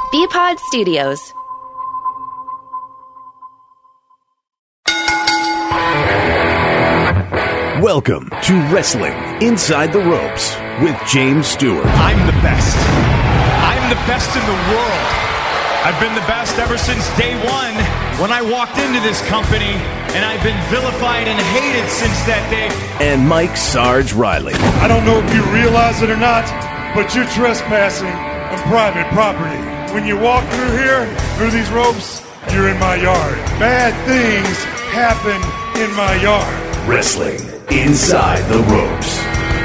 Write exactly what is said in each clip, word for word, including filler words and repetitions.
B-Pod Studios. Welcome to Wrestling Inside the Ropes with James Stewart. I'm the best. I'm the best in the world. I've been the best ever since day one when I walked into this company, and I've been vilified and hated since that day. And Mike Sarge Riley. I don't know if you realize it or not, but you're trespassing on private property. When you walk through here, through these ropes, you're in my yard. Bad things happen in my yard. Wrestling Inside the Ropes.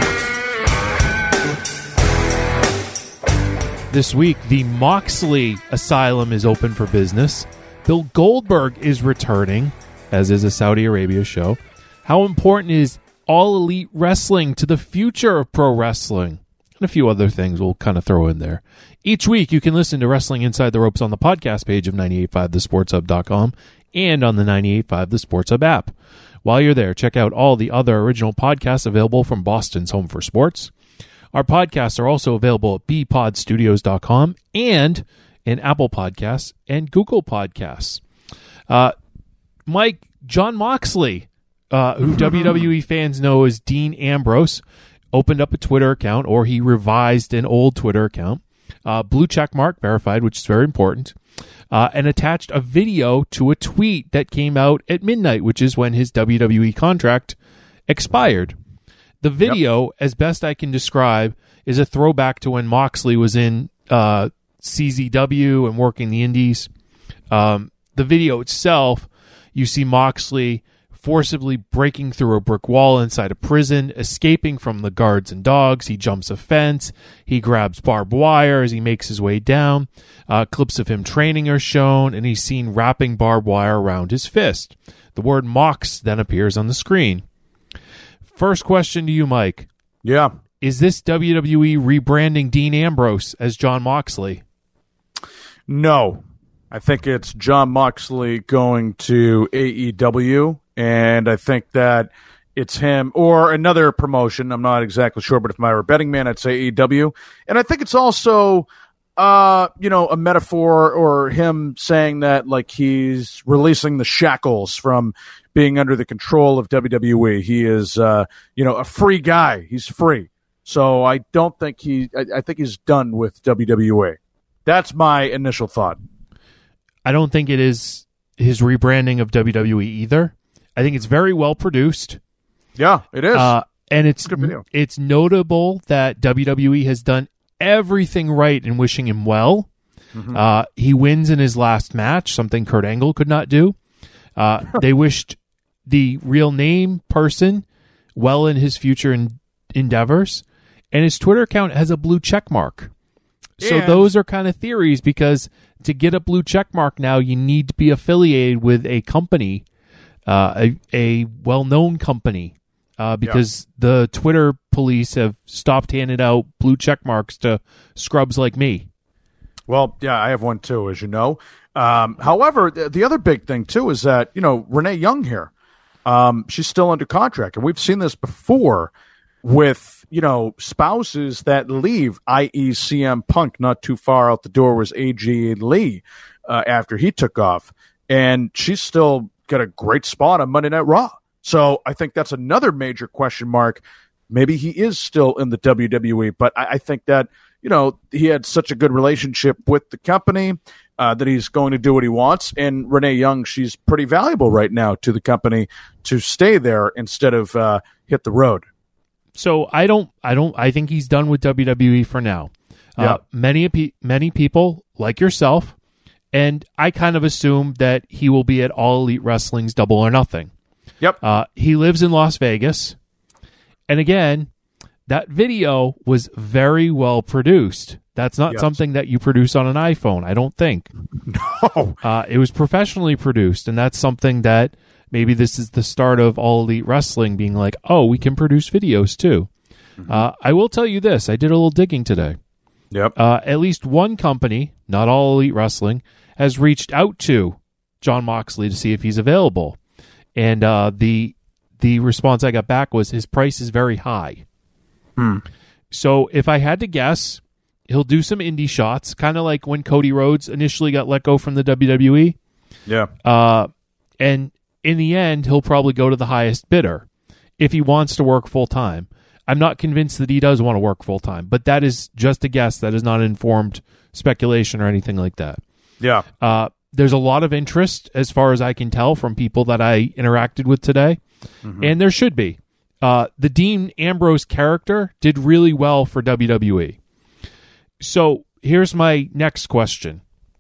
This week, the Moxley Asylum is open for business. Bill Goldberg is returning, as is a Saudi Arabia show. How important is All Elite Wrestling to the future of pro wrestling? And a few other things we'll kind of throw in there. Each week, you can listen to Wrestling Inside the Ropes on the podcast page of ninety-eight point five the sports hub dot com and on the ninety-eight point five The Sports Hub app. While you're there, check out all the other original podcasts available from Boston's Home for Sports. Our podcasts are also available at b pod studios dot com and in Apple Podcasts and Google Podcasts. Uh, Mike, Jon Moxley, uh, who W W E fans know as Dean Ambrose, opened up a Twitter account, or he revised an old Twitter account. Uh, blue check mark, verified, which is very important. Uh, and attached a video to a tweet that came out at midnight, which is when his W W E contract expired. The video, yep. as best I can describe, is a throwback to when Moxley was in uh, C Z W and working the indies. Um, the video itself, you see Moxley forcibly breaking through a brick wall inside a prison, escaping from the guards and dogs. He jumps a fence. He grabs barbed wire as he makes his way down. Uh, clips of him training are shown, and he's seen wrapping barbed wire around his fist. The word Mox then appears on the screen. First question to you, Mike. Yeah. Is this W W E rebranding Dean Ambrose as Jon Moxley? No. I think it's Jon Moxley going to A E W, and I think that it's him or another promotion. I'm not exactly sure, but if I were a betting man, I'd say A E W. And I think it's also, uh, you know, a metaphor, or him saying that like he's releasing the shackles from being under the control of W W E. He is, uh, you know, a free guy. He's free. So I don't think he, I, I think he's done with W W E. That's my initial thought. I don't think it is his rebranding of W W E either. I think it's very well produced. Yeah, it is. Uh, and it's, it's, it's notable that W W E has done everything right in wishing him well. Mm-hmm. Uh, he wins in his last match, something Kurt Angle could not do. Uh, they wished the real name person well in his future in, endeavors, and his Twitter account has a blue check mark. So and those are kind of theories, because to get a blue check mark now, you need to be affiliated with a company, uh, a, a well-known company, uh, because yeah. the Twitter police have stopped handing out blue check marks to scrubs like me. Well, yeah, I have one too, as you know. Um, however, the, the other big thing too is that, you know, Renee Young here, um, she's still under contract, and we've seen this before with, you know, spouses that leave, that is. C M Punk. Not too far out the door was A J Lee uh, after he took off, and she's still got a great spot on Monday Night Raw. So I think that's another major question mark. Maybe he is still in the W W E, but I, I think that, you know, he had such a good relationship with the company uh, that he's going to do what he wants. And Renee Young, she's pretty valuable right now to the company to stay there instead of uh, hit the road. So I don't, I don't, I think he's done with W W E for now. Yeah. Uh, many, many people like yourself, and I kind of assume that he will be at All Elite Wrestling's Double or Nothing. Yep. Uh, he lives in Las Vegas, and again, that video was very well produced. That's not yes. something that you produce on an iPhone, I don't think. No. Uh, it was professionally produced, and that's something that maybe this is the start of All Elite Wrestling being like, oh, we can produce videos too. Mm-hmm. Uh, I will tell you this. I did a little digging today. Yep. Uh, at least one company, not All Elite Wrestling, has reached out to Jon Moxley to see if he's available. And uh, the the response I got back was his price is very high. Hmm. So if I had to guess, He'll do some indie shots, kind of like when Cody Rhodes initially got let go from the W W E. Yeah. Uh, and in the end, he'll probably go to the highest bidder if he wants to work full-time. I'm not convinced that he does want to work full-time, but that is just a guess. That is not informed speculation or anything like that. Yeah. Uh, there's a lot of interest, as far as I can tell, from people that I interacted with today, mm-hmm. and there should be. Uh, the Dean Ambrose character did really well for W W E. So here's my next question.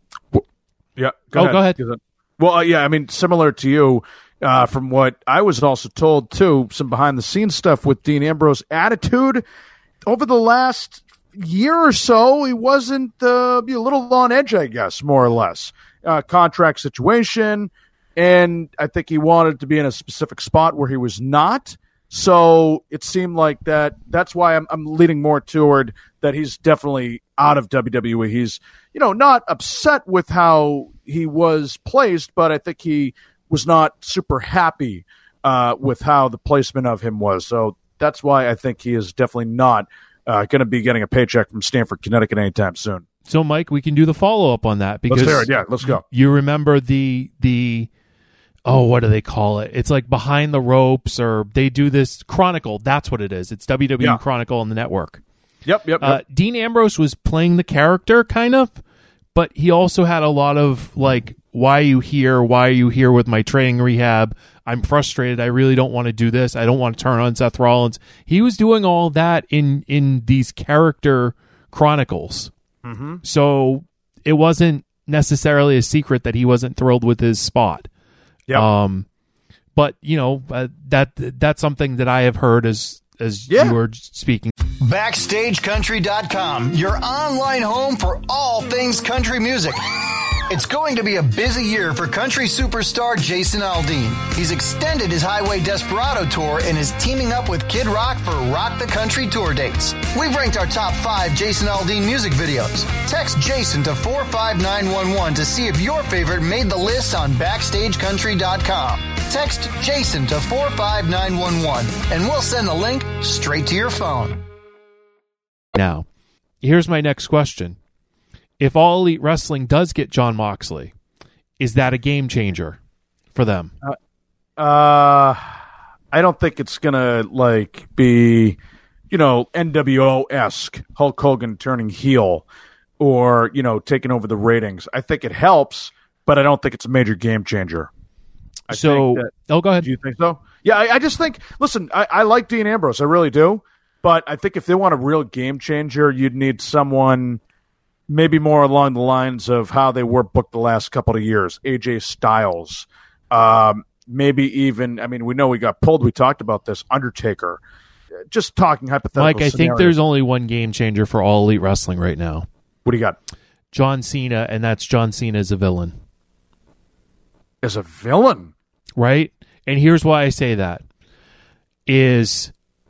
Yeah. Go oh, ahead. go ahead. Well, uh, yeah, I mean, similar to you, uh, from what I was also told, too, some behind-the-scenes stuff with Dean Ambrose attitude. Over the last year or so, he wasn't uh, a little on edge, I guess, more or less. Uh, contract situation, and I think he wanted to be in a specific spot where he was not. So it seemed like that. That's why I'm, I'm leaning more toward that he's definitely out of W W E. He's, you know, not upset with how he was placed, but I think he was not super happy uh, with how the placement of him was. So that's why I think he is definitely not uh, going to be getting a paycheck from Stamford, Connecticut anytime soon. So, Mike, we can do the follow-up on that because let's hear it. Yeah, let's go. You remember the the oh, what do they call it? It's like Behind the Ropes, or they do this Chronicle. That's what it is. It's W W E yeah. Chronicle on the network. Yep, yep, yep. Uh, Dean Ambrose was playing the character, kind of, but he also had a lot of, like, why are you here? Why are you here with my training rehab? I'm frustrated. I really don't want to do this. I don't want to turn on Seth Rollins. He was doing all that in, in these character chronicles. Mm-hmm. So it wasn't necessarily a secret that he wasn't thrilled with his spot. Yeah. Um, but, you know, uh, that that's something that I have heard as, as yeah. you were speaking. Backstage Country dot com, your online home for all things country music. It's going to be a busy year for country superstar Jason Aldean. He's extended his Highway Desperado tour and is teaming up with Kid Rock for Rock the Country tour dates. We've ranked our top five Jason Aldean music videos. Text Jason to four five nine one one to see if your favorite made the list on Backstage Country dot com. Text Jason to four five nine one one and we'll send the link straight to your phone. Now, here's my next question. If All Elite Wrestling does get Jon Moxley, is that a game changer for them? Uh, uh I don't think it's gonna like be, you know, N W O-esque, Hulk Hogan turning heel, or you know, taking over the ratings. I think it helps, but I don't think it's a major game changer. I so, that, oh, go ahead. Do you think so? Yeah, I, I just think. Listen, I, I like Dean Ambrose, I really do, but I think if they want a real game changer, you'd need someone. Maybe more along the lines of how they were booked the last couple of years. A J Styles. Um, maybe even, I mean, we know we got pulled. We talked about this. Undertaker. Just talking hypothetical Mike, I scenarios. think there's only one game changer for All Elite Wrestling right now. What do you got? John Cena, and that's John Cena as a villain. As a villain? Right? And here's why I say that. Is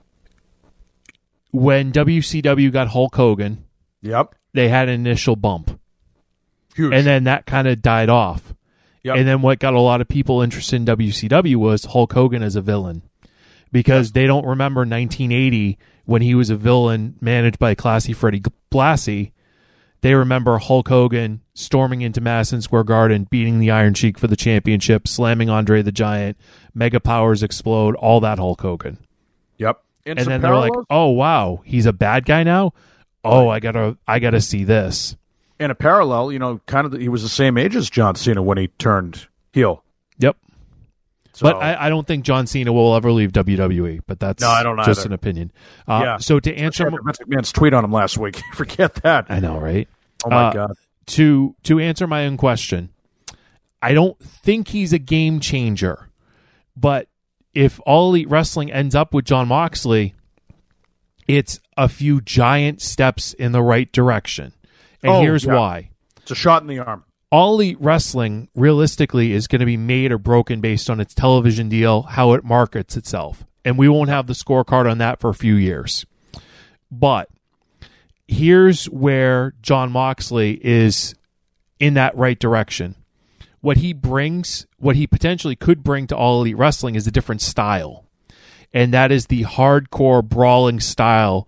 when W C W got Hulk Hogan. Yep. They had an initial bump. Huge. And then that kind of died off. Yep. And then what got a lot of people interested in W C W was Hulk Hogan as a villain. Because yep. they don't remember nineteen eighty when he was a villain managed by Classy Freddie Blassie. They remember Hulk Hogan storming into Madison Square Garden, beating the Iron Sheik for the championship, slamming Andre the Giant, Mega Powers explode, all that Hulk Hogan. Yep. And, and then they're like, oh, wow, he's a bad guy now? Oh, I gotta, I gotta see this. In a parallel, you know, kind of, he was the same age as John Cena when he turned heel. Yep. So, but I, I don't think John Cena will ever leave W W E. But that's no, I don't just either. an opinion. Uh, yeah. So to answer Vince McMahon's tweet on him last week, forget that. I know, right? Oh my uh, god. To to answer my own question, I don't think he's a game changer. But if All Elite Wrestling ends up with Jon Moxley, it's a few giant steps in the right direction. And oh, here's yeah. why. It's a shot in the arm. All Elite Wrestling, realistically, is going to be made or broken based on its television deal, how it markets itself. And we won't have the scorecard on that for a few years. But here's where Jon Moxley is in that right direction. What he brings, what he potentially could bring to All Elite Wrestling is a different style. And that is the hardcore brawling style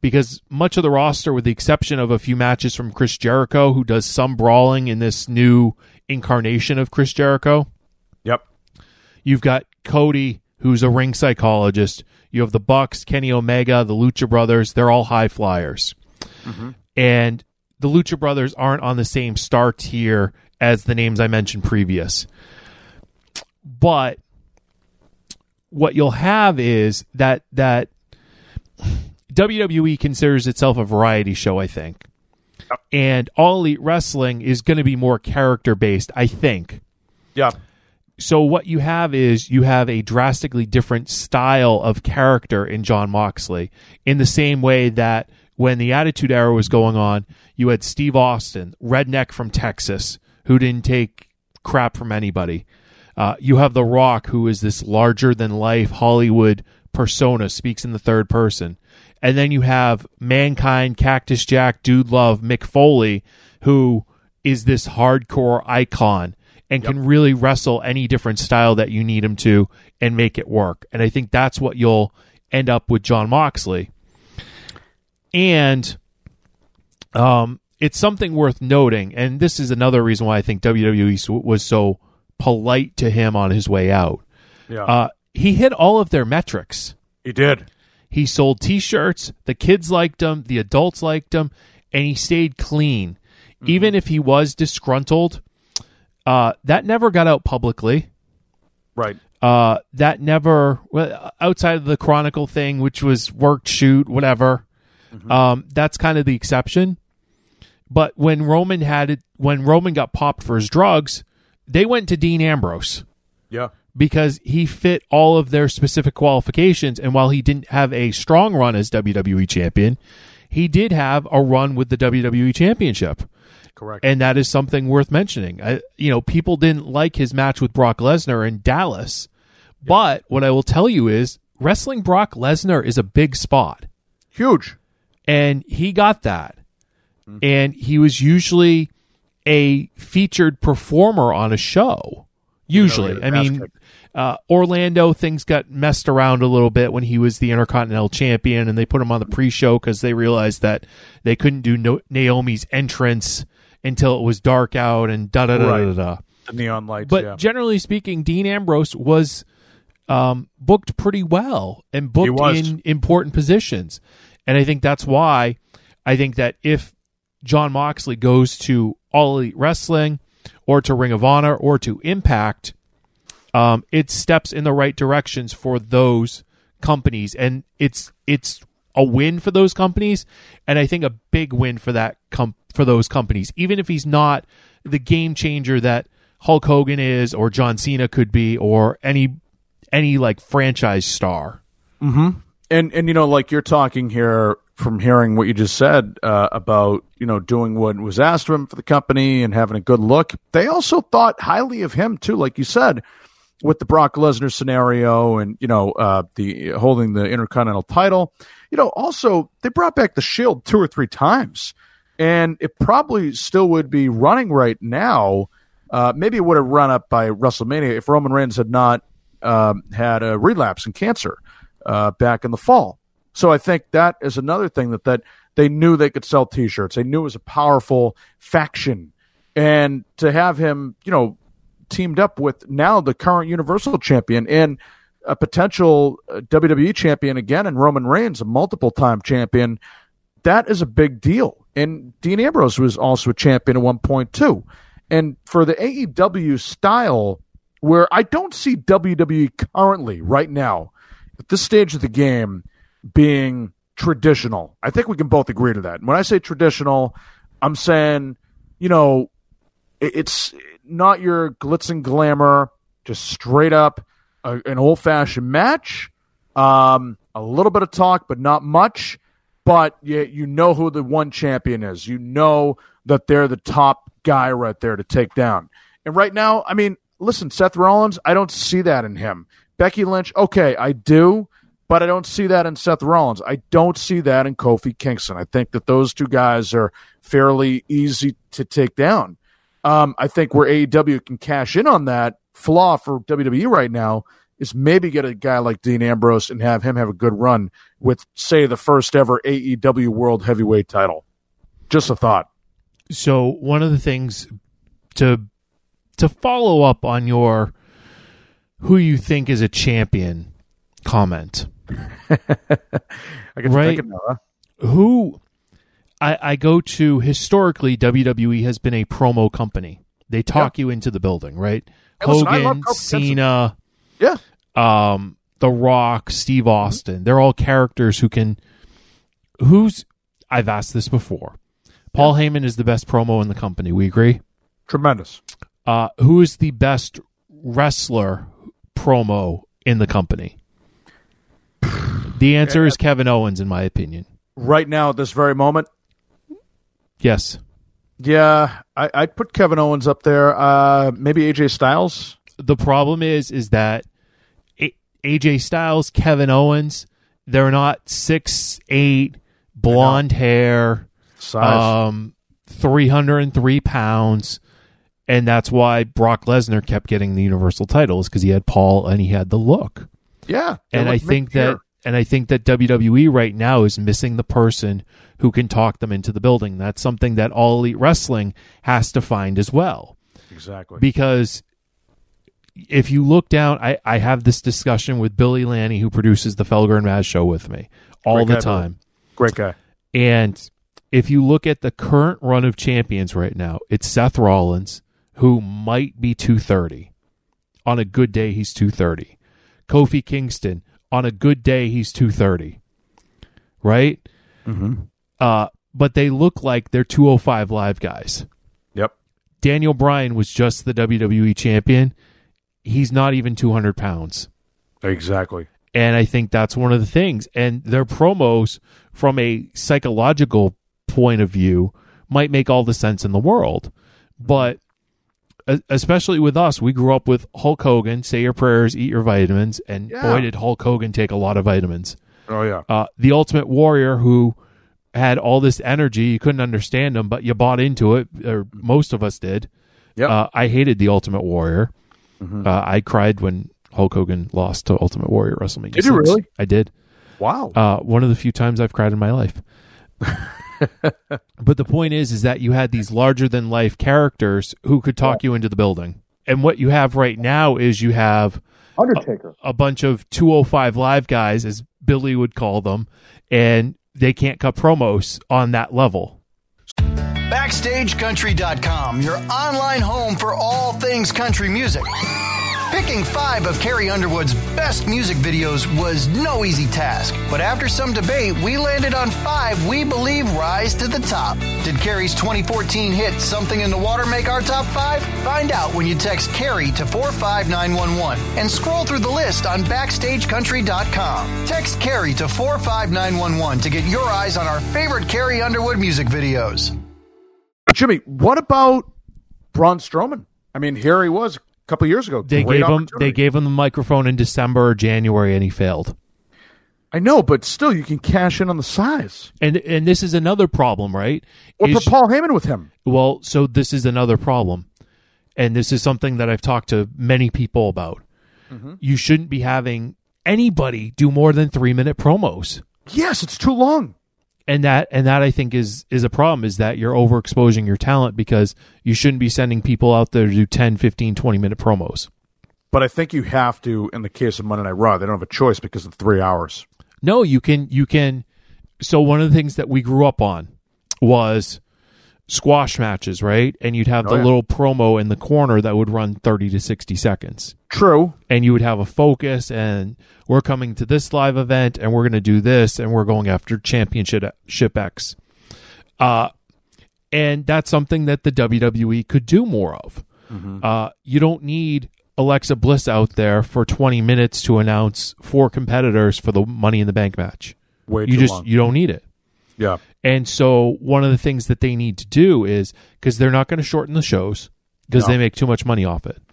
because much of the roster, with the exception of a few matches from Chris Jericho, who does some brawling in this new incarnation of Chris Jericho. Yep. You've got Cody, who's a ring psychologist. You have the Bucks, Kenny Omega, the Lucha Brothers. They're all high flyers. Mm-hmm. And the Lucha Brothers aren't on the same star tier as the names I mentioned previous. But what you'll have is that that W W E considers itself a variety show, I think. Yep. And All Elite Wrestling is going to be more character-based, I think. Yeah. So what you have is you have a drastically different style of character in Jon Moxley, in the same way that when the Attitude Era was going on, you had Steve Austin, redneck from Texas, who didn't take crap from anybody. Uh, you have The Rock, who is this larger-than-life Hollywood persona, speaks in the third person. And then you have Mankind, Cactus Jack, Dude Love, Mick Foley, who is this hardcore icon and yep. can really wrestle any different style that you need him to and make it work. And I think that's what you'll end up with Jon Moxley. And um, it's something worth noting, and this is another reason why I think W W E was so polite to him on his way out. Yeah. Uh, he hit all of their metrics. He did. He sold T-shirts, the kids liked him, the adults liked him, and he stayed clean. Mm-hmm. Even if he was disgruntled, uh, that never got out publicly. Right. Uh, that never, well, outside of the Chronicle thing, which was worked, shoot, whatever, mm-hmm. um, that's kind of the exception. But when Roman had it, when Roman got popped for his drugs, they went to Dean Ambrose. Yeah. Because he fit all of their specific qualifications, and while he didn't have a strong run as W W E champion, he did have a run with the W W E championship. Correct. And that is something worth mentioning. I, you know, people didn't like his match with Brock Lesnar in Dallas, yep. but what I will tell you is wrestling Brock Lesnar is a big spot. Huge. And he got that. Mm-hmm. And he was usually a featured performer on a show. Usually. I mean, uh, Orlando, things got messed around a little bit when he was the Intercontinental Champion, and they put him on the pre-show because they realized that they couldn't do no- Naomi's entrance until it was dark out and da-da-da-da-da. The neon lights, But yeah. generally speaking, Dean Ambrose was um, booked pretty well and booked in important positions. And I think that's why I think that if Jon Moxley goes to All Elite Wrestling or to Ring of Honor or to Impact, um, it steps in the right directions for those companies. And it's it's a win for those companies, and I think a big win for that com- for those companies. Even if he's not the game changer that Hulk Hogan is or John Cena could be or any any like franchise star. Mm-hmm. And, and you know, like you're talking here from hearing what you just said uh, about, you know, doing what was asked of him for the company and having a good look. They also thought highly of him, too, like you said, with the Brock Lesnar scenario and, you know, uh, the holding the Intercontinental title. You know, also, they brought back the Shield two or three times, and it probably still would be running right now. Uh, maybe it would have run up by WrestleMania if Roman Reigns had not um, had a relapse in cancer uh, back in the fall. So I think that is another thing that, that they knew they could sell T-shirts. They knew it was a powerful faction. And to have him, you know, teamed up with now the current Universal Champion and a potential W W E champion again, and Roman Reigns, a multiple-time champion, that is a big deal. And Dean Ambrose was also a champion at one point, too. And for the A E W style, where I don't see W W E currently, right now, at this stage of the game, being traditional. I think we can both agree to that. And when I say traditional, I'm saying, you know, it's not your glitz and glamour, just straight up a, an old-fashioned match, um, a little bit of talk, but not much. But you, you know who the one champion is. You know that they're the top guy right there to take down. And right now, I mean, listen, Seth Rollins, I don't see that in him. Becky Lynch, okay, I do, but I don't see that in Seth Rollins. I don't see that in Kofi Kingston. I think that those two guys are fairly easy to take down. Um, I think where A E W can cash in on that flaw for W W E right now is maybe get a guy like Dean Ambrose and have him have a good run with, say, the first ever A E W World Heavyweight title. Just a thought. So one of the things to to follow up on your who you think is a champion comment. I can right? think of huh? Who I, I go to historically, W W E has been a promo company. They talk yeah. you into the building, right? Hey, listen, Hogan, Cena, yeah, um, The Rock, Steve Austin. Mm-hmm. They're all characters who can. Who's I've asked this before. Paul yeah. Heyman is the best promo in the company. We agree. Tremendous. Uh, who is the best wrestler promo in the company? The answer yeah. is Kevin Owens, in my opinion. Right now, at this very moment. Yes. Yeah, I, I'd put Kevin Owens up there. Uh, maybe A J Styles. The problem is, is that A- AJ Styles, Kevin Owens, they're not six eight, blonde hair, size, um, three hundred three pounds, and that's why Brock Lesnar kept getting the Universal titles because he had Paul and he had the look. Yeah, and I think that. And I think that W W E right now is missing the person who can talk them into the building. That's something that All Elite Wrestling has to find as well. Exactly. Because if you look down, I, I have this discussion with Billy Lanny, who produces the Felger and Maz show with me all Great the guy, time. Billy. Great guy. And if you look at the current run of champions right now, it's Seth Rollins, who might be two thirty. On a good day, he's two thirty. Kofi Kingston, on a good day, he's two thirty, right? Mm-hmm. Uh, but they look like they're two oh five live guys. Yep. Daniel Bryan was just the W W E champion. He's not even two hundred pounds. Exactly. And I think that's one of the things. And their promos, from a psychological point of view, might make all the sense in the world. But especially with us, we grew up with Hulk Hogan, say your prayers, eat your vitamins, and yeah. boy, did Hulk Hogan take a lot of vitamins. Oh, yeah. Uh, the Ultimate Warrior, who had all this energy, you couldn't understand him, but you bought into it, or most of us did. Yep. Uh, I hated the Ultimate Warrior. Mm-hmm. Uh, I cried when Hulk Hogan lost to Ultimate Warrior at WrestleMania. Did you really? I did. Wow. Uh, one of the few times I've cried in my life. But the point is, is that you had these larger than life characters who could talk you into the building. And what you have right now is you have Undertaker, a, a bunch of two oh five live guys, as Billy would call them, and they can't cut promos on that level. Backstage Country dot com, your online home for all things country music. Picking five of Carrie Underwood's best music videos was no easy task, but after some debate, we landed on five we believe rise to the top. Did Carrie's twenty fourteen hit Something in the Water make our top five? Find out when you text Carrie to four five nine one one and scroll through the list on Backstage Country dot com. Text Carrie to four five nine one one to get your eyes on our favorite Carrie Underwood music videos. Jimmy, what about Braun Strowman? I mean, here he was a couple years ago. They gave him they gave him the microphone in December or January, and he failed. I know, but still, you can cash in on the size. And and this is another problem, right? What is, for Paul Heyman with him? Well, so this is another problem, and this is something that I've talked to many people about. Mm-hmm. You shouldn't be having anybody do more than three minute promos. Yes, it's too long. And that and that I think is is a problem, is that you're overexposing your talent, because you shouldn't be sending people out there to do ten, fifteen, twenty minute promos. But I think you have to, in the case of Monday Night Raw, they don't have a choice because of three hours. No, you can you can so one of the things that we grew up on was squash matches, right? And you'd have oh, the yeah. little promo in the corner that would run thirty to sixty seconds. True. And you would have a focus, and we're coming to this live event, and we're going to do this, and we're going after Championship X. Uh, and that's something that the W W E could do more of. Mm-hmm. Uh, you don't need Alexa Bliss out there for twenty minutes to announce four competitors for the Money in the Bank match. Way you too just long. You don't need it. Yeah. And so one of the things that they need to do is, because they're not going to shorten the shows because No. they make too much money off it,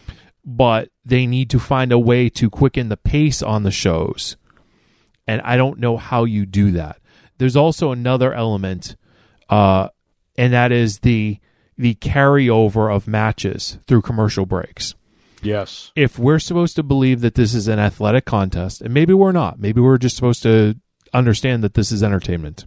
but they need to find a way to quicken the pace on the shows. And I don't know how you do that. There's also another element, uh, and that is the the carryover of matches through commercial breaks. Yes. If we're supposed to believe that this is an athletic contest, and maybe we're not, maybe we're just supposed to understand that this is entertainment.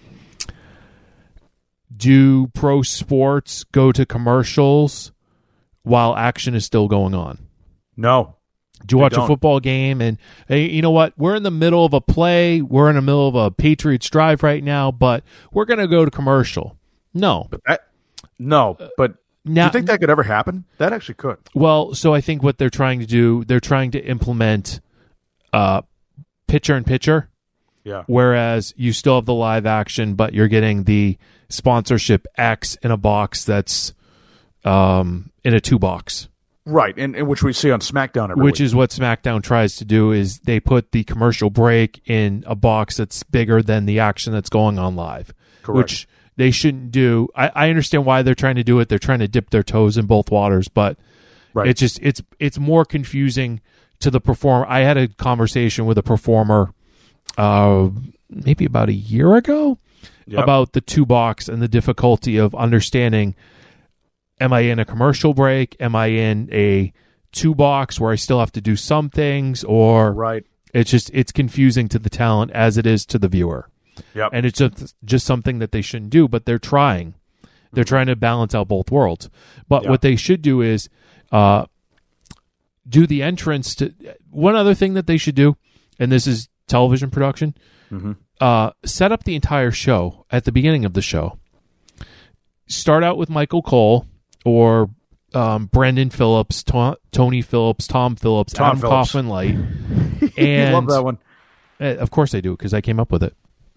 Do pro sports go to commercials while action is still going on? No. Do you watch don't. a football game and, hey, you know what? We're in the middle of a play. We're in the middle of a Patriots drive right now, but we're going to go to commercial. No. But that, no, but Now, do you think that could ever happen? That actually could. Well, so I think what they're trying to do, they're trying to implement uh, pitcher and pitcher, Yeah. whereas you still have the live action, but you're getting the sponsorship X in a box that's um, in a two box. Right, and, and which we see on SmackDown every Which week. is what SmackDown tries to do, is they put the commercial break in a box that's bigger than the action that's going on live. Correct. Which they shouldn't do. I, I understand why they're trying to do it. They're trying to dip their toes in both waters, but Right. it's just it's it's more confusing to the performer. I had a conversation with a performer uh, maybe about a year ago Yep. about the two box and the difficulty of understanding, am I in a commercial break? Am I in a two box where I still have to do some things? Or Right. it's just it's confusing to the talent as it is to the viewer. Yep. And it's just, just something that they shouldn't do, but they're trying. They're trying to balance out both worlds. But Yeah. what they should do is uh, do the entrance to... One other thing that they should do, and this is television production, Mm-hmm. uh, set up the entire show at the beginning of the show. Start out with Michael Cole or um, Brendan Phillips, to- Tony Phillips, Tom Phillips, Tom Adam Phillips. Kaufman Light. I And love that one. uh, of course I do, because I came up with it.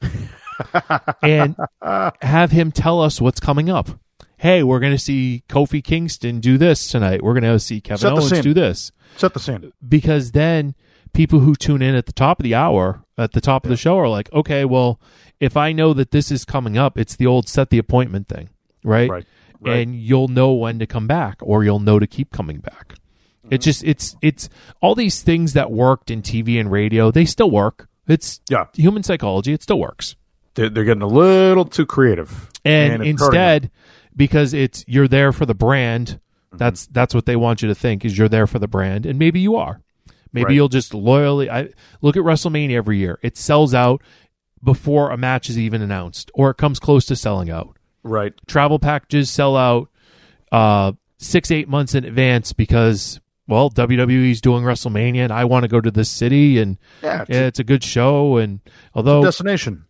And have him tell us what's coming up. Hey, we're going to see Kofi Kingston do this tonight. We're going to see Kevin Set the Owens scene. do this. Set the scene. Because then people who tune in at the top of the hour, at the top of the show, are like, okay, well, if I know that this is coming up, it's the old set the appointment thing, right? Right. Right. And you'll know when to come back, or you'll know to keep coming back. It's just it's it's all these things that worked in T V and radio, they still work. It's Yeah. human psychology, it still works. They're, they're getting a little too creative. And, it's hurting them. instead, because it's you're there for the brand, that's that's what they want you to think, is you're there for the brand, and maybe you are. Maybe Right. you'll just loyally I look at WrestleMania every year. It sells out before a match is even announced, or it comes close to selling out. Right. Travel packages sell out uh, six, eight months in advance because, well, W W E's doing WrestleMania, and I want to go to this city, and Yeah, it's, yeah, it's a good show. And although, a destination.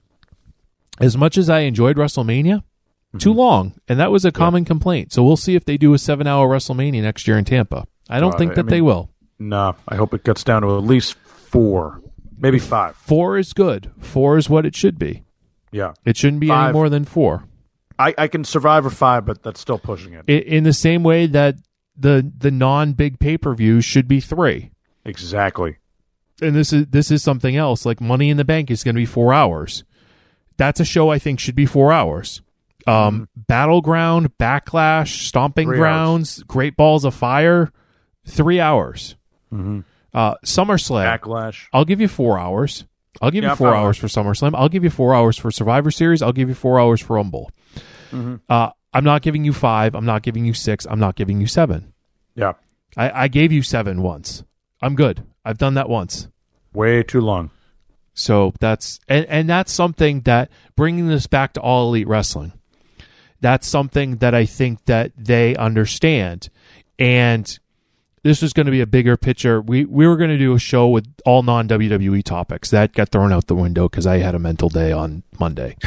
as much as I enjoyed WrestleMania, too Mm-hmm. long, and that was a common complaint. So we'll see if they do a seven-hour WrestleMania next year in Tampa. I don't Uh, think I that they mean- will. No, I hope it gets down to at least four, maybe five. Four is good. Four is what it should be. Yeah. It shouldn't be any Five. more than four. I, I can survive a five, but that's still pushing it. I- In the same way that the the non-big pay-per-views should be three. Exactly. And this is this is something else. Like Money in the Bank is going to be four hours. That's a show I think should be four hours. Um, Battleground, Backlash, Stomping Three Grounds, Great Balls of Fire, three hours. Mm-hmm. Uh, SummerSlam, Backlash. I'll give you four hours. I'll give Yeah, you four five hours for SummerSlam. I'll give you four hours for Survivor Series. I'll give you four hours for Rumble. Mm-hmm. Uh, I'm not giving you five. I'm not giving you six. I'm not giving you seven. Yeah. I, I gave you seven once. I'm good. I've done that once. Way too long. So that's and, and that's something that, bringing this back to All Elite Wrestling, that's something that I think that they understand. And this was going to be a bigger picture. We we were going to do a show with all non-W W E topics. That got thrown out the window because I had a mental day on Monday.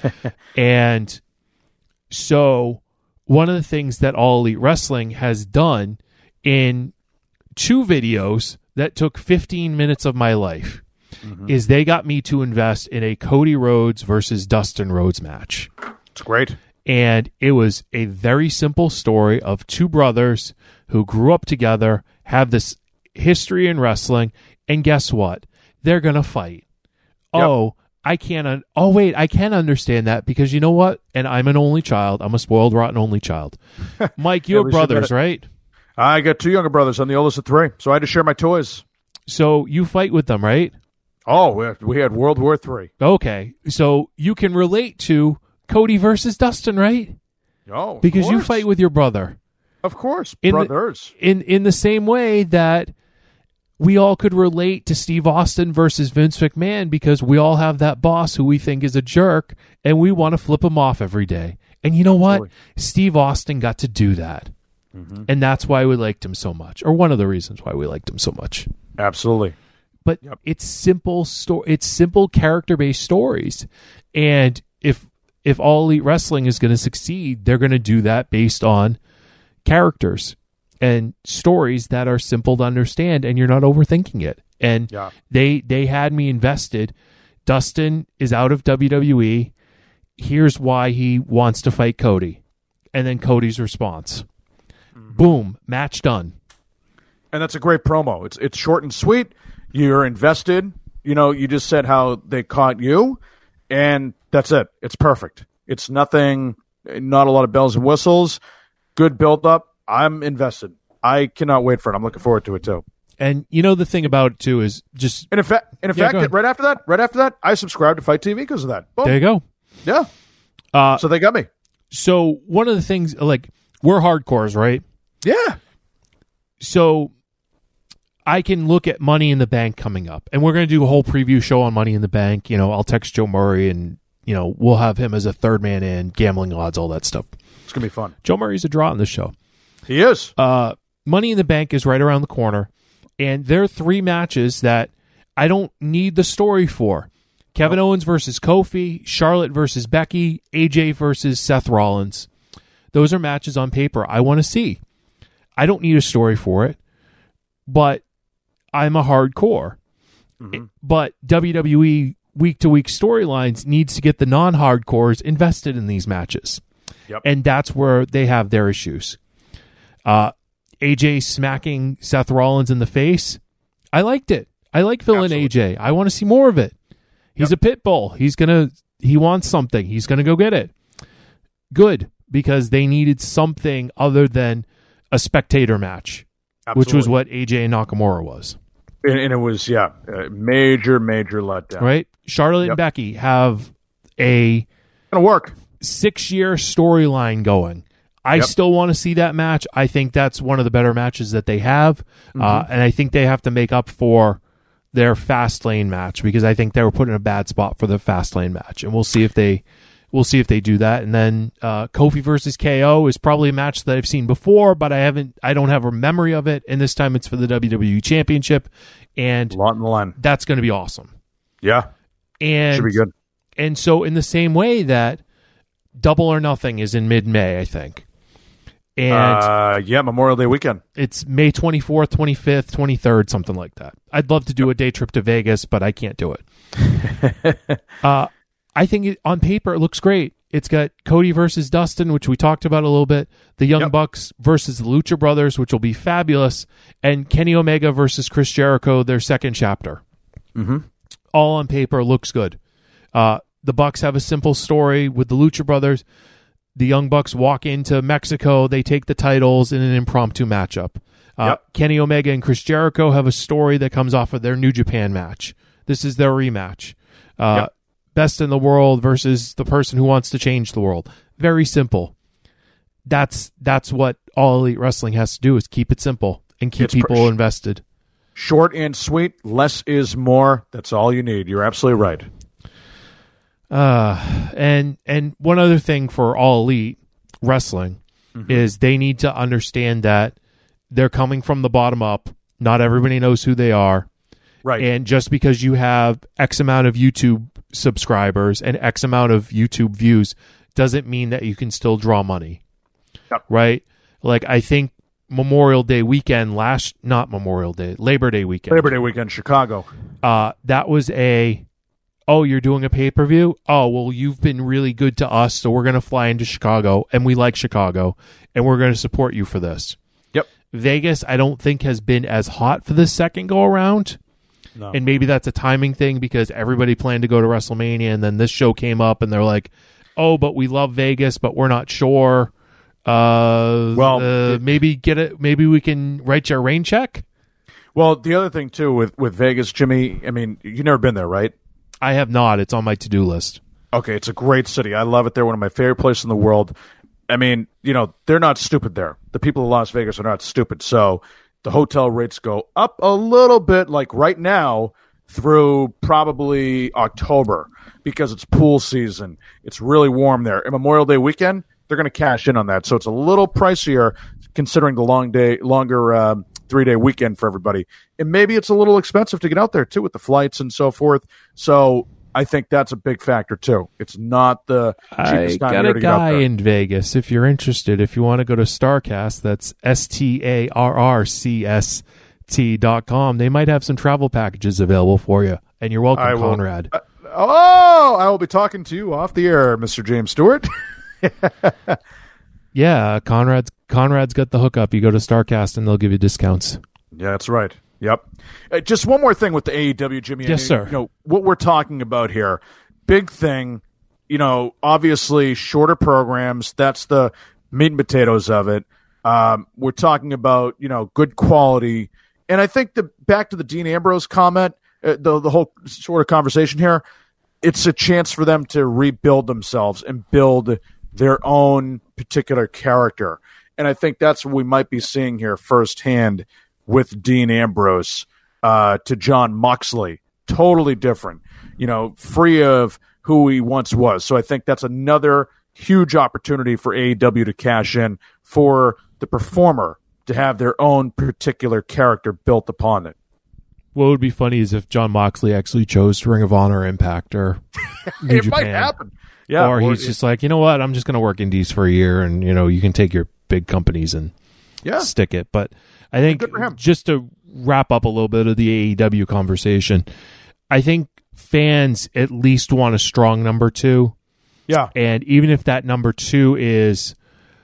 And so one of the things that All Elite Wrestling has done in two videos that took fifteen minutes of my life is they got me to invest in a Cody Rhodes versus Dustin Rhodes match. It's great. And it was a very simple story of two brothers who grew up together, have this history in wrestling, and guess what? They're going to fight. Yep. Oh, I can't. Un- oh, wait, I can understand that because you know what? And I'm an only child. I'm a spoiled, rotten only child. Mike, you Yeah, have we should brothers, admit right? I got two younger brothers. I'm the oldest of three, so I had to share my toys. So you fight with them, right? Oh, we we had World War Three. Okay. So you can relate to Cody versus Dustin, right? Oh, of Because you course. fight with your brother. Of course, in brothers. The, in in the same way that we all could relate to Steve Austin versus Vince McMahon because we all have that boss who we think is a jerk and we want to flip him off every day. And you know what? Absolutely. Steve Austin got to do that. Mm-hmm. And that's why we liked him so much, or one of the reasons why we liked him so much. Absolutely. But yep. it's simple sto- it's simple character-based stories. And if if All Elite Wrestling is going to succeed, they're going to do that based on characters and stories that are simple to understand, and you're not overthinking it. And yeah. they they had me invested. Dustin is out of W W E. Here's why he wants to fight Cody. And then Cody's response. Mm-hmm. Boom, match done. And that's a great promo. It's it's short and sweet. You're invested. You know, you just said how they caught you, and that's it. It's perfect. It's nothing, not a lot of bells and whistles. Good build-up. I'm invested. I cannot wait for it. I'm looking forward to it too. And you know the thing about it too is just and in fact, and in yeah, fact, right after that, right after that, I subscribed to Fight T V because of that. Boom. There you go. Yeah. Uh, so they got me. So one of the things, like, we're hardcores, right? Yeah. So I can look at Money in the Bank coming up, and we're going to do a whole preview show on Money in the Bank. You know, I'll text Joe Murray, and you know we'll have him as a third man in, gambling odds, all that stuff. It's gonna be fun. Joe Murray's a draw on this show. He is. Uh, Money in the Bank is right around the corner, and there are three matches that I don't need the story for. Kevin nope. Owens versus Kofi, Charlotte versus Becky, A J versus Seth Rollins. Those are matches on paper I want to see. I don't need a story for it, but I'm a hardcore. Mm-hmm. But W W E week-to-week storylines needs to get the non-hardcores invested in these matches. Yep. And that's where they have their issues. Uh, A J smacking Seth Rollins in the face. I liked it. I like villain A J. I want to see more of it. He's yep. a pit bull. He's gonna. He wants something. He's gonna go get it. Good, because they needed something other than a spectator match, Absolutely. Which was what A J and Nakamura was. And, and it was yeah, a major, major letdown. Right. Charlotte yep. and Becky have a gonna work six-year storyline going. I yep. still want to see that match. I think that's one of the better matches that they have, mm-hmm. uh, and I think they have to make up for their Fastlane match because I think they were put in a bad spot for the Fastlane match, and we'll see if they we'll see if they do that. And then uh, Kofi versus K O is probably a match that I've seen before, but I haven't I don't have a memory of it. And this time it's for the W W E Championship, and a lot in the line. That's going to be awesome. Yeah, and should be good. And so in the same way that Double or Nothing is in mid-May, I think. And uh, yeah, Memorial Day weekend. It's May twenty-fourth, twenty-fifth, twenty-third, something like that. I'd love to do a day trip to Vegas, but I can't do it. uh, I think it, on paper it looks great. It's got Cody versus Dustin, which we talked about a little bit. The Young yep. Bucks versus the Lucha Brothers, which will be fabulous. And Kenny Omega versus Chris Jericho, their second chapter. Mm-hmm. All on paper looks good. Uh, the Bucks have a simple story with the Lucha Brothers. The Young Bucks walk into Mexico. They take the titles in an impromptu matchup. Uh, yep. Kenny Omega and Chris Jericho have a story that comes off of their New Japan match. This is their rematch. Uh, yep. Best in the world versus the person who wants to change the world. Very simple. That's that's what All Elite Wrestling has to do, is keep it simple and keep it's people pr- invested. Short and sweet. Less is more. That's all you need. You're absolutely right. Uh, and and one other thing for All Elite Wrestling mm-hmm. is they need to understand that they're coming from the bottom up. Not everybody knows who they are. Right. And just because you have X amount of YouTube subscribers and X amount of YouTube views doesn't mean that you can still draw money. Yep. Right? Like, I think Memorial Day weekend last, not Memorial Day, Labor Day weekend. Labor Day weekend, Chicago. Uh, that was a... Oh, you're doing a pay-per-view? Oh, well, you've been really good to us, so we're going to fly into Chicago, and we like Chicago, and we're going to support you for this. Yep. Vegas, I don't think, has been as hot for this second go-around, no. and maybe that's a timing thing because everybody planned to go to WrestleMania, and then this show came up, and they're like, oh, but we love Vegas, but we're not sure. Uh, well, uh, it, maybe get it. Maybe we can write you a rain check? Well, the other thing, too, with, with Vegas, Jimmy, I mean, you've never been there, right? I have not. It's on my to-do list. Okay, it's a great city. I love it there. One of my favorite places in the world. I mean, you know, they're not stupid there. The people of Las Vegas are not stupid. So the hotel rates go up a little bit, like right now, through probably October, because it's pool season. It's really warm there. And Memorial Day weekend, they're going to cash in on that. So it's a little pricier considering the long day, longer um, three-day weekend for everybody. And maybe it's a little expensive to get out there, too, with the flights and so forth. So I think that's a big factor, too. It's not the cheapest I time got here a to get out guy there. in Vegas. If you're interested, if you want to go to StarCast, that's S T A R R C S T dot com. They might have some travel packages available for you. And you're welcome, I will- Conrad. Uh, oh, I will be talking to you off the air, Mister James Stewart. Yeah, Conrad's Conrad's got the hookup. You go to StarCast and they'll give you discounts. Yeah, that's right. Yep. Uh, just one more thing with the A E W, Jimmy. Yes, I mean, sir. You know, what we're talking about here, big thing, you know, obviously shorter programs. That's the meat and potatoes of it. Um, we're talking about, you know, good quality. And I think the back to the Dean Ambrose comment, uh, the, the whole sort of conversation here, it's a chance for them to rebuild themselves and build their own particular character. And I think that's what we might be seeing here firsthand with Dean Ambrose uh, to John Moxley. Totally different, you know, free of who he once was. So I think that's another huge opportunity for A E W to cash in, for the performer to have their own particular character built upon it. What would be funny is if John Moxley actually chose Ring of Honor, Impact, or New It Japan. might happen. Yeah, or he's just like, you know what, I'm just going to work indies for a year, and you know, you can take your big companies and yeah. stick it. But I think Good for him. just to wrap up a little bit of the A E W conversation, I think fans at least want a strong number two. Yeah. And even if that number two is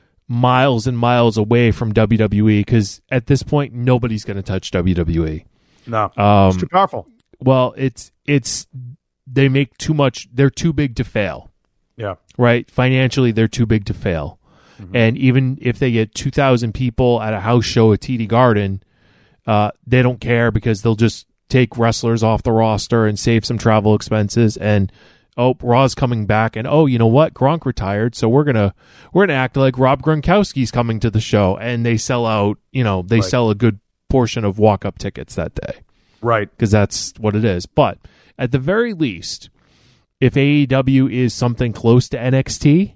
miles and miles away from W W E, because at this point, nobody's going to touch W W E. No, Um, it's too powerful. Well, it's it's they make too much. They're too big to fail. Yeah. Right? Financially, they're too big to fail. Mm-hmm. And even if they get two thousand people at a house show at T D Garden, uh, they don't care, because they'll just take wrestlers off the roster and save some travel expenses. And, oh, Raw's coming back. And, oh, you know what? Gronk retired, so we're going to we're gonna act like Rob Gronkowski's coming to the show. And they sell out, you know, they Right. sell a good portion of walk-up tickets that day. Right. Because that's what it is. But at the very least, if A E W is something close to N X T,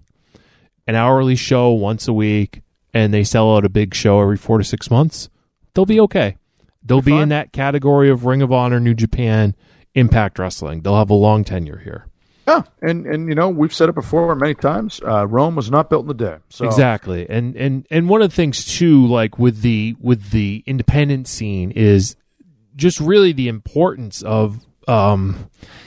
an hourly show once a week, and they sell out a big show every four to six months, they'll be okay. They'll They're be fine. in that category of Ring of Honor, New Japan, Impact Wrestling. They'll have a long tenure here. Yeah, and and you know, we've said it before many times. Uh, Rome was not built in a day. So Exactly. And and and one of the things too, like with the with the independent scene, is just really the importance of um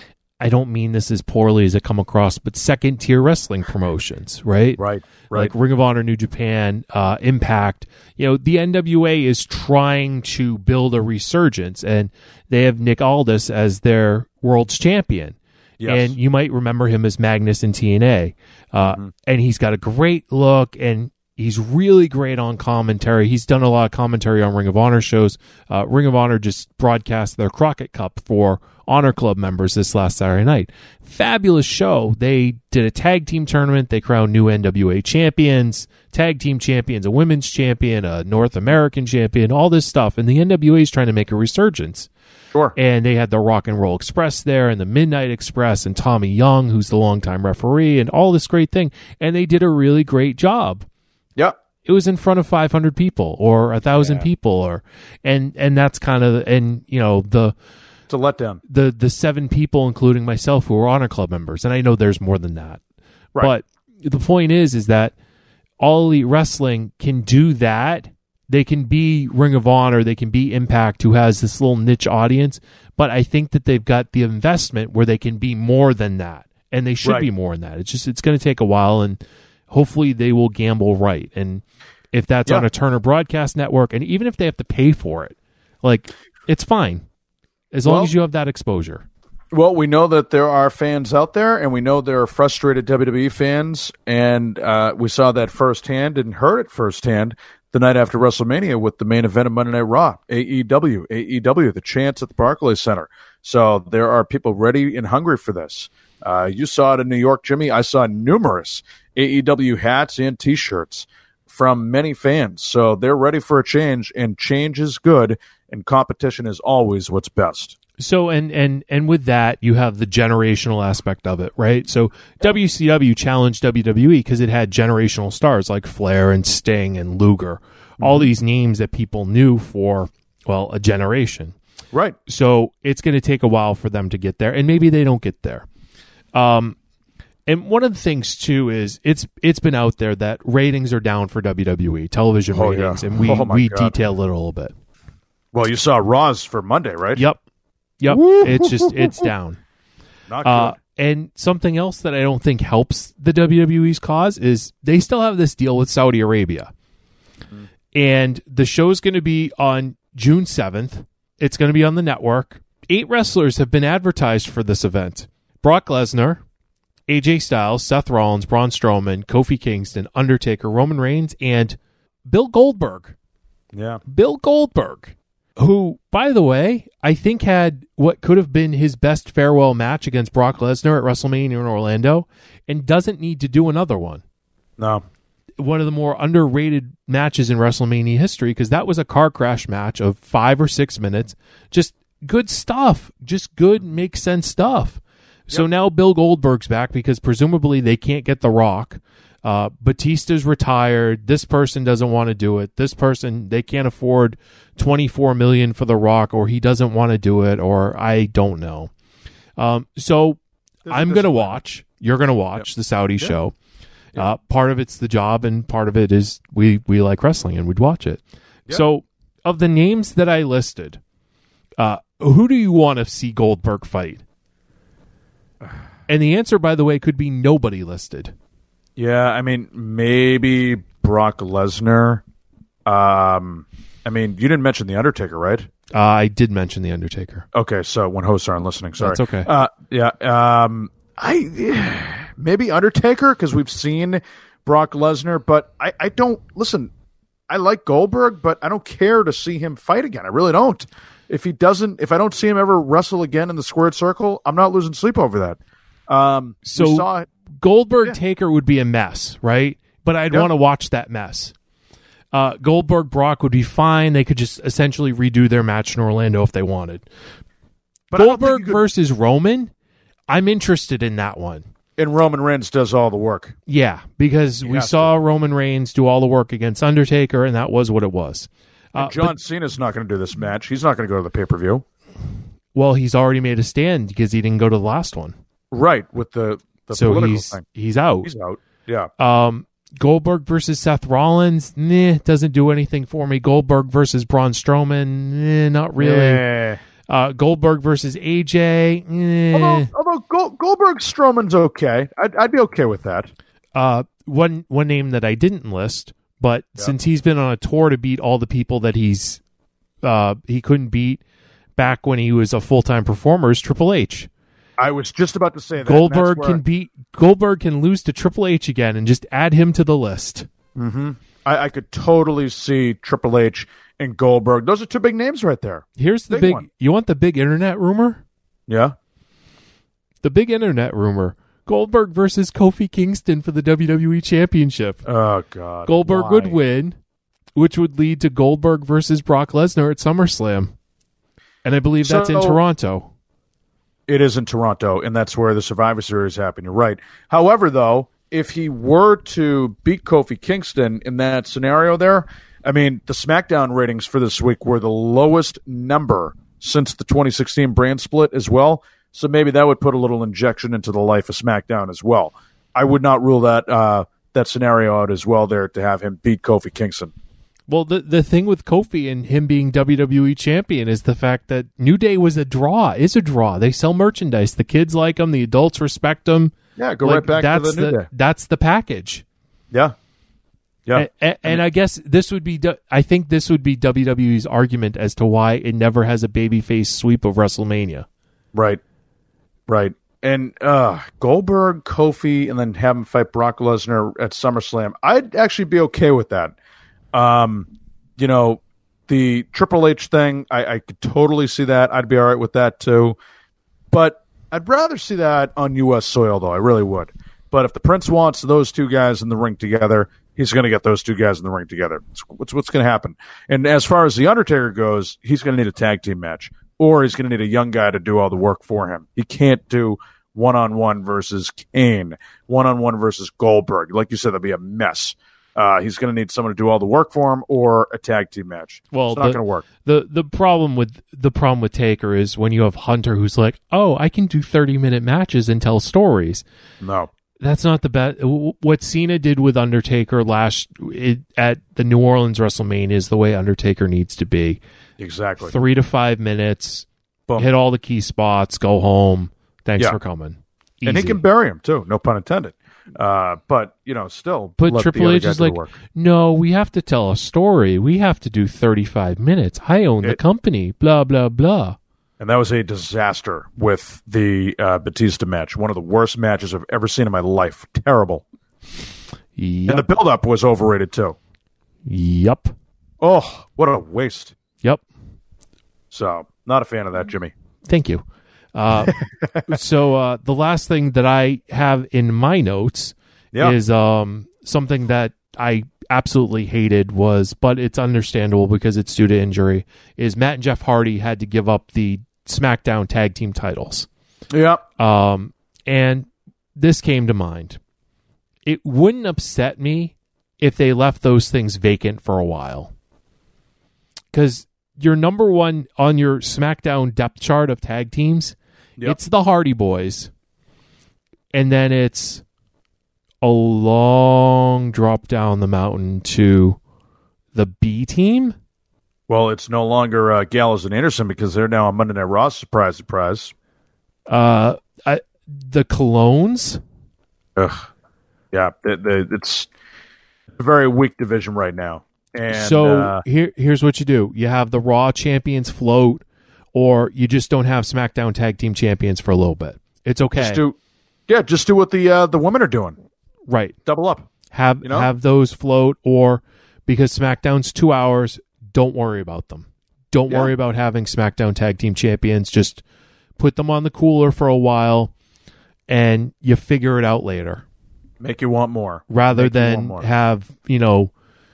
I don't mean this as poorly as it come across, but second tier wrestling promotions, right? Right. Right. Like Ring of Honor, New Japan, uh, Impact. You know, the N W A is trying to build a resurgence, and they have Nick Aldis as their world's champion. Yes. And you might remember him as Magnus in T N A. Uh, Mm-hmm. And he's got a great look, and he's really great on commentary. He's done a lot of commentary on Ring of Honor shows. Uh, Ring of Honor just broadcast their Crockett Cup for Honor Club members this last Saturday night. Fabulous show. They did a tag team tournament. They crowned new N W A champions, tag team champions, a women's champion, a North American champion, all this stuff. And the N W A is trying to make a resurgence. Sure. And they had the Rock and Roll Express there, and the Midnight Express, and Tommy Young, who's the longtime referee, and all this great thing. And they did a really great job. Yeah. It was in front of five hundred people or one thousand Yeah. people, or and and that's kind of, and you know, the It's a letdown. the the seven people, including myself, who were Honor Club members, and I know there's more than that. Right. But the point is, is that All Elite Wrestling can do that. They can be Ring of Honor, they can be Impact, who has this little niche audience. But I think that they've got the investment where they can be more than that, and they should Right. be more than that. It's just it's going to take a while, and hopefully they will gamble right. And if that's Yeah. on a Turner Broadcast Network, and even if they have to pay for it, like, it's fine. As long Well- as you have that exposure. Well, we know that there are fans out there, and we know there are frustrated W W E fans, and uh, we saw that firsthand and heard it firsthand the night after WrestleMania with the main event of Monday Night Raw, A E W, A E W, the chance at the Barclays Center. So there are people ready and hungry for this. Uh, you saw it in New York, Jimmy. I saw numerous A E W hats and T-shirts from many fans. So they're ready for a change, and change is good, and competition is always what's best. So, and, and, and with that, you have the generational aspect of it, right? So W C W challenged W W E because it had generational stars like Flair and Sting and Luger, mm-hmm. all these names that people knew for, well, a generation. Right. So it's going to take a while for them to get there, and maybe they don't get there. Um, and one of the things too is it's it's been out there that ratings are down for W W E television oh, ratings, yeah. and we oh, we God. detailed it a little bit. Well, you saw Raw's for Monday, right? Yep, yep. It's just it's down. Not Uh, good. and something else that I don't think helps the W W E's cause is they still have this deal with Saudi Arabia, mm-hmm. and the show's going to be on June seventh. It's going to be on the network. Eight wrestlers have been advertised for this event: Brock Lesnar, A J Styles, Seth Rollins, Braun Strowman, Kofi Kingston, Undertaker, Roman Reigns, and Bill Goldberg. Yeah. Bill Goldberg, who, by the way, I think had what could have been his best farewell match against Brock Lesnar at WrestleMania in Orlando, and doesn't need to do another one. No. One of the more underrated matches in WrestleMania history, because that was a car crash match of five or six minutes. Just good stuff. Just good, make sense stuff. So yep. Now Bill Goldberg's back because presumably they can't get The Rock. Uh, Batista's retired. This person doesn't want to do it. This person, they can't afford twenty-four million dollars for The Rock, or he doesn't want to do it, or I don't know. Um, so There's I'm going to watch. You're going to watch yep. the Saudi yep. show. Yep. Uh, part of it's the job, and part of it is we, we like wrestling, and we'd watch it. Yep. So of the names that I listed, uh, who do you want to see Goldberg fight? And the answer, by the way, could be nobody listed. Yeah, I mean, maybe Brock Lesnar. Um, I mean, you didn't mention The Undertaker, right? Uh, I did mention The Undertaker. Okay, so when hosts aren't listening, sorry. That's okay. Uh, yeah, um, I maybe Undertaker, because we've seen Brock Lesnar, but I, I don't, listen, I like Goldberg, but I don't care to see him fight again. I really don't. If he doesn't, if I don't see him ever wrestle again in the squared circle, I'm not losing sleep over that. Um, so saw, Goldberg yeah. Taker would be a mess, right? But I'd yep. want to watch that mess. Uh, Goldberg Brock would be fine. They could just essentially redo their match in Orlando if they wanted. But Goldberg could... versus Roman, I'm interested in that one. And Roman Reigns does all the work. Yeah, because he we saw to. Roman Reigns do all the work against Undertaker, and that was what it was. Uh, John but, Cena's not going to do this match. He's not going to go to the pay-per-view. Well, he's already made a stand because he didn't go to the last one. Right, with the, the so political he's, thing. he's out. He's out, yeah. Um, Goldberg versus Seth Rollins, nah, doesn't do anything for me. Goldberg versus Braun Strowman, nah, not really. Yeah. Uh, Goldberg versus A J, eh. Although, although Gold, Goldberg Strowman's okay. I'd, I'd be okay with that. Uh, one one name that I didn't list, but yeah. since he's been on a tour to beat all the people that he's uh, he couldn't beat back when he was a full-time performer, is Triple H. I was just about to say that. Goldberg where... can beat Goldberg can lose to Triple H again and just add him to the list. Mm-hmm. I, I could totally see Triple H and Goldberg. Those are two big names right there. Here's the big, big you want the big internet rumor? Yeah. The big internet rumor. Goldberg versus Kofi Kingston for the W W E Championship. Oh, God. Goldberg Why? would win, which would lead to Goldberg versus Brock Lesnar at SummerSlam. And I believe that's so, in Toronto. It is in Toronto, and that's where the Survivor Series happened. You're right. However, though, if he were to beat Kofi Kingston in that scenario there, I mean, the SmackDown ratings for this week were the lowest number since the twenty sixteen brand split as well. So maybe that would put a little injection into the life of SmackDown as well. I would not rule that uh, that scenario out as well there to have him beat Kofi Kingston. Well, the the thing with Kofi and him being W W E champion is the fact that New Day was a draw, is a draw. They sell merchandise. The kids like them. The adults respect them. Yeah, go like, right back that's to the New the, Day. That's the package. Yeah. Yeah. And, and, and I guess this would be, I think this would be W W E's argument as to why it never has a babyface sweep of WrestleMania. Right. Right. And uh, Goldberg, Kofi, and then have him fight Brock Lesnar at SummerSlam. I'd actually be okay with that. Um, you know, the Triple H thing, I, I could totally see that. I'd be all right with that too. But I'd rather see that on U S soil, though. I really would. But if the Prince wants those two guys in the ring together, he's going to get those two guys in the ring together. It's, what's what's going to happen. And as far as The Undertaker goes, he's going to need a tag team match, or he's going to need a young guy to do all the work for him. He can't do one-on-one versus Kane, one-on-one versus Goldberg. Like you said, that'd be a mess. Uh, he's going to need someone to do all the work for him, or a tag team match. Well, it's not going to work. The the problem with the problem with Taker is when you have Hunter, who's like, "Oh, I can do thirty minute matches and tell stories." No, that's not the best. What Cena did with Undertaker last it, at the New Orleans WrestleMania is the way Undertaker needs to be. Exactly, three to five minutes, Boom. Hit all the key spots, go home. Thanks yeah. for coming. Easy. And he can bury him too. No pun intended. Uh, but, you know, still. But Triple H is like, no, we have to tell a story. We have to do thirty-five minutes. I own it, the company. Blah, blah, blah. And that was a disaster with the uh, Batista match. One of the worst matches I've ever seen in my life. Terrible. Yep. And the build-up was overrated too. Yep. Oh, what a waste. Yep. So, not a fan of that, Jimmy. Thank you. Uh, so uh, the last thing that I have in my notes yeah. is um, something that I absolutely hated was, but it's understandable because it's due to injury, is Matt and Jeff Hardy had to give up the SmackDown tag team titles. Yeah. Um, and this came to mind. It wouldn't upset me if they left those things vacant for a while. Because you're number one on your SmackDown depth chart of tag teams. Yep. It's the Hardy Boys. And then it's a long drop down the mountain to the B team. Well, it's no longer uh, Gallows and Anderson because they're now on Monday Night Raw. Surprise, surprise. Uh, I, the Colognes. Ugh. Yeah, it, it, it's a very weak division right now. And, so uh, here, here's what you do. You have the Raw champions float, or you just don't have SmackDown tag team champions for a little bit. It's okay. Just do, yeah, just do what the uh, the women are doing. Right. Double up. Have you know? have those float, or because SmackDown's two hours, don't worry about them. Don't yeah. worry about having SmackDown tag team champions. Just put them on the cooler for a while, and you figure it out later. Make you want more. Rather Make than you more. have, you know,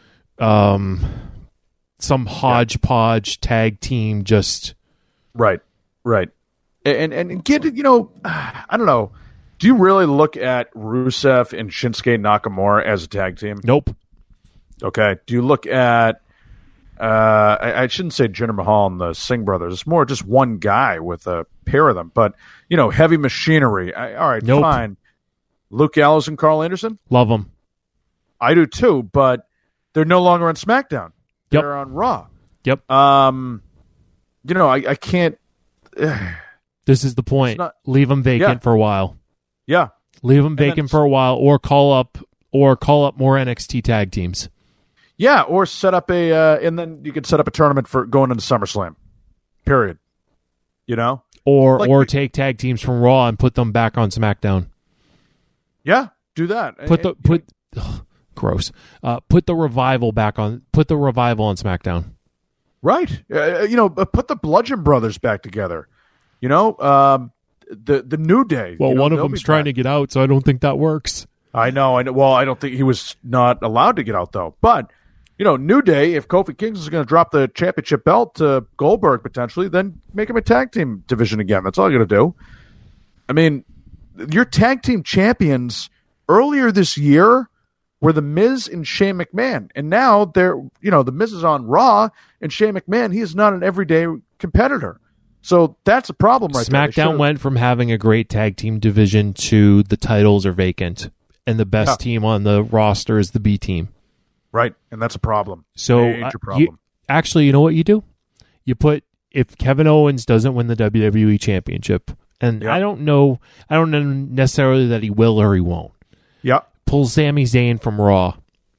um, some hodgepodge yeah. tag team just... Right, right. And, and and get, you know, I don't know. Do you really look at Rusev and Shinsuke Nakamura as a tag team? Nope. Okay. Do you look at, uh, I, I shouldn't say Jinder Mahal and the Singh brothers. It's more just one guy with a pair of them. But, you know, Heavy Machinery. I, all right, nope. fine. Luke Gallows and Carl Anderson? Love them. I do too, but they're no longer on SmackDown. Yep. They're on Raw. Yep. Um, you know, I, I can't. Uh, this is the point. Not, Leave them vacant yeah. for a while. Yeah. Leave them vacant for a while, or call up, or call up more N X T tag teams. Yeah, or set up a, uh, and then you could set up a tournament for going into SummerSlam. Period. You know, or like, or take tag teams from Raw and put them back on SmackDown. Yeah, do that. Put the put. Ugh, gross. Uh, put the revival back on. Put the revival on SmackDown. Right. Uh, you know, put the Bludgeon Brothers back together. You know, um, the the New Day. Well, you know, one of them's trying to get out, so I don't think that works. I know. I know. Well, I don't think he was not allowed to get out though. But you know, New Day. If Kofi Kingston is going to drop the championship belt to Goldberg potentially, then make him a tag team division again. That's all you're going to do. I mean, your tag team champions earlier this year were The Miz and Shane McMahon. And now they're, you know, The Miz is on Raw, and Shane McMahon, he is not an everyday competitor. So that's a problem right there. SmackDown went from having a great tag team division to the titles are vacant, and the best yeah. team on the roster is the B team. Right, and that's a problem. So, Major uh, problem. You, actually, you know what you do? You put, if Kevin Owens doesn't win the W W E Championship, and yeah. I don't know, I don't know necessarily that he will or he won't. Yeah. Pull Sami Zayn from Raw,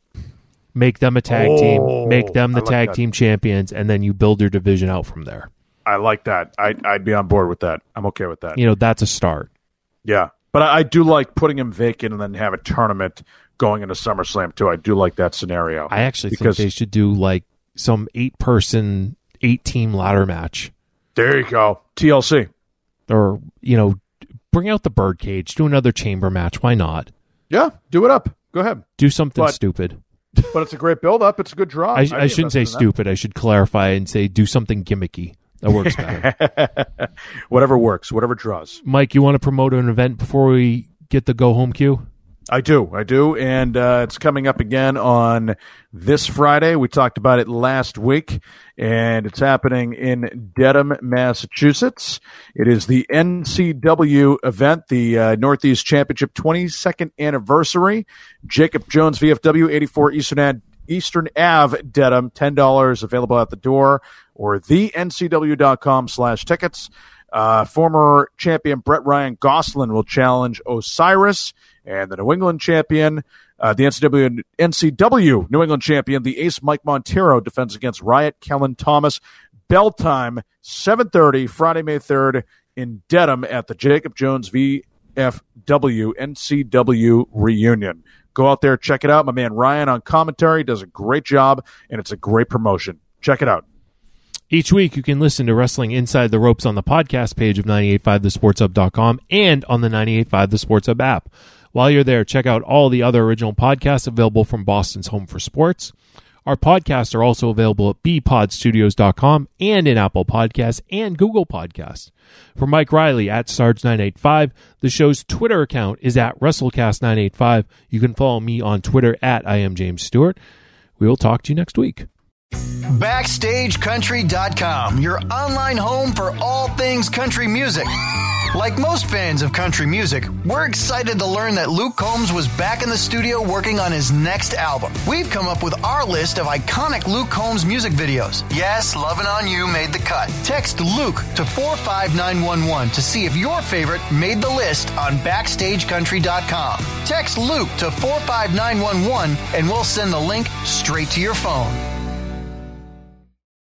make them a tag oh, team, make them the like tag that. team champions, and then you build your division out from there. I like that. I, I'd be on board with that. I'm okay with that. You know, that's a start. Yeah, but I, I do like putting him vacant and then have a tournament going into SummerSlam too. I do like that scenario. I actually because, think they should do like some eight-person, eight-team ladder match. There you go. T L C. Or, you know, bring out the birdcage, do another chamber match. Why not? Yeah, do it up. Go ahead. Do something But- stupid. But it's a great build-up. It's a good draw. I, I shouldn't say invested in stupid. I should clarify and say do something gimmicky. That works better. that. Whatever works, whatever draws. Mike, you want to promote an event before we get the go-home cue? I do, I do, and uh, it's coming up again on this Friday. We talked about it last week, and it's happening in Dedham, Massachusetts. It is the N C W event, the uh, Northeast Championship twenty-second anniversary. Jacob Jones, V F W, eighty-four Eastern Ad, Eastern Ave, Dedham, ten dollars available at the door, or the N C W dot com slash tickets. Uh, former champion Brett Ryan Gosselin will challenge Osiris. And the New England champion, uh, the N C W, N C W New England champion, the ace Mike Montero defends against Riot Kellen Thomas. Bell time, seven thirty, Friday, May third, in Dedham at the Jacob Jones V F W N C W reunion. Go out there, check it out. My man Ryan on commentary does a great job, and it's a great promotion. Check it out. Each week, you can listen to Wrestling Inside the Ropes on the podcast page of nine eight five the sports hub dot com and on the nine eight five The Sports Hub app. While you're there, check out all the other original podcasts available from Boston's Home for Sports. Our podcasts are also available at b pod studios dot com and in Apple Podcasts and Google Podcasts. For Mike Riley at Sarge nine eight five, the show's Twitter account is at WrestleCast nine eight five. You can follow me on Twitter at I am James Stewart. We will talk to you next week. Backstage Country dot com, your online home for all things country music. Like most fans of country music, we're excited to learn that Luke Combs was back in the studio working on his next album. We've come up with our list of iconic Luke Combs music videos. Yes, Lovin' On You made the cut. Text Luke to four five nine one one to see if your favorite made the list on Backstage Country dot com. Text Luke to four five nine one one and we'll send the link straight to your phone.